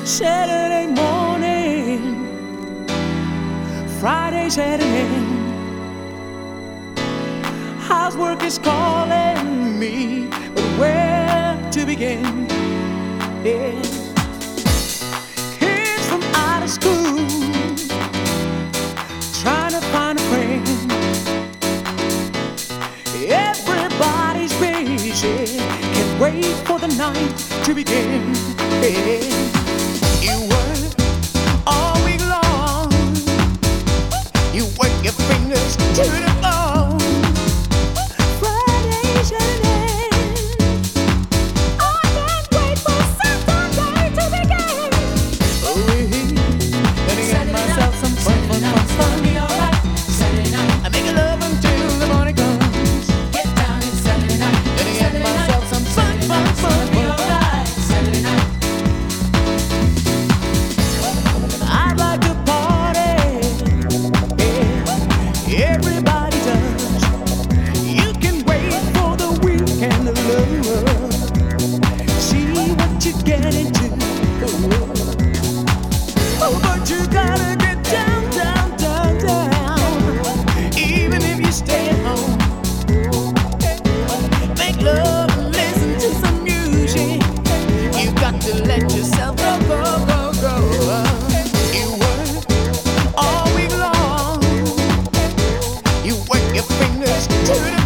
Saturday morning, Friday setting in. Housework is calling me, but where to begin? Yeah. Kids from out of school, trying to find a friend. Everybody's busy, can't wait for the night to begin. Yeah. You work all week long, you work your fingers to the bone. Friday, Saturday, I can't wait for Saturday to begin. Let me get myself some fun. Be alright. Saturday night, I make love until the morning comes. get down. It's Saturday night. Let me get myself some fun. Be alright. Saturday night. I like to party, yeah, everybody does. You can wait for the weekend of love. See what you get into. Oh, but you gotta get down. Even if you stay at home, make love and listen to some music. You got to let yourself go. You work all week long, you work your fingers to the